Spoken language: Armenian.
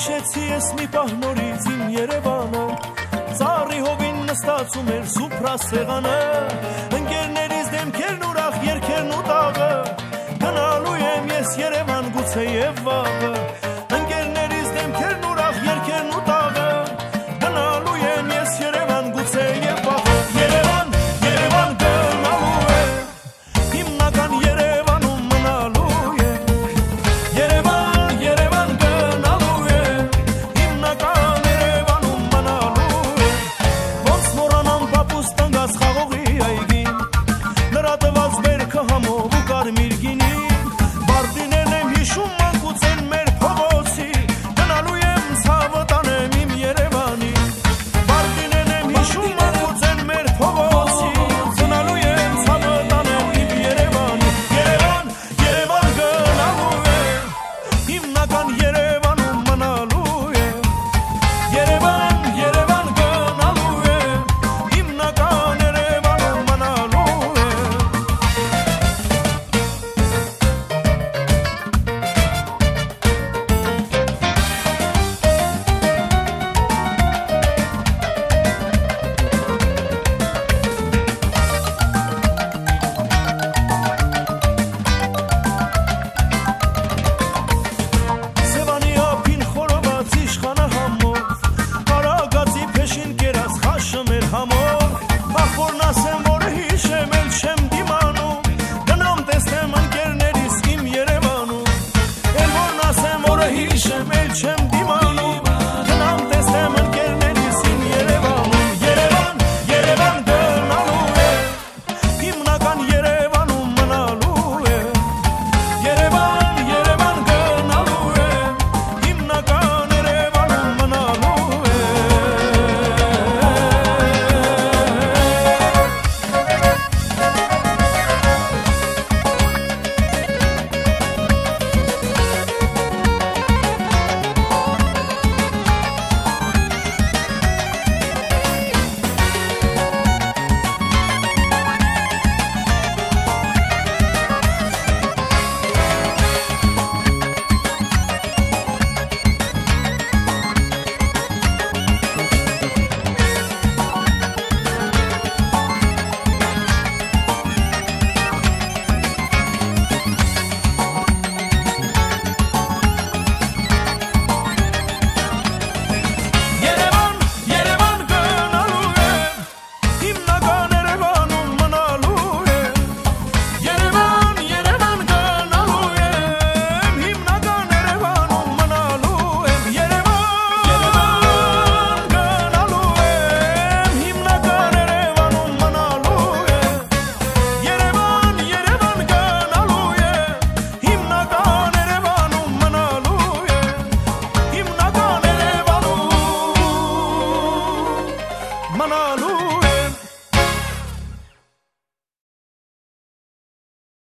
Հիշեցի ես մի պահ նորից իմ Երևանը, ծառի հովին նստածում էր սուփրա սեղանը, ընկերներիս դեմքերն ուրախ երգերն ու տաղը, գնալու եմ ես Երևան գուցե եւ վաղը, ընկերներիս դեմքերն ուրախ երգերն ու տաղը, գնալու եմ ես Երևան գուցե եւ վաղը, Երևան, Երևան գնալու է, հիմնական Երևանում մնալու է, Երևան, Երևան գնալու է, հիմնական Երևանում մնալու է, ոնց մոռանամ պապուս տնկած խաղողի այգին, լրատված բերքը համով ու կարմիր գինին, բարտիներն եմ հիշում մանկուց են մեր փողոցի, գնալու եմ ցավը տանեմ իմ Երևանի, բարտիներն եմ հիշում մանկուց են մեր փողոցի, գնալու եմ ցավը տանեմ իմ Երևանի, Երևան, Երևան գնալու է, հիմնական Երևանում մնալու է, Երևան, Երևան գնալու է, հիմնական Երևանում մնալու է. Սևանի ափին խորոված իշխանը համով, կարագածի փեշին կերած խաշը մեր համով, ախ որն ասեմ, որ հիշեմ էլ չեմ դիմանում, գնամ տեսնեմ ընկերներիս իմ Երևանում, էլ որն ասեմ, որ հիշեմ էլ չեմ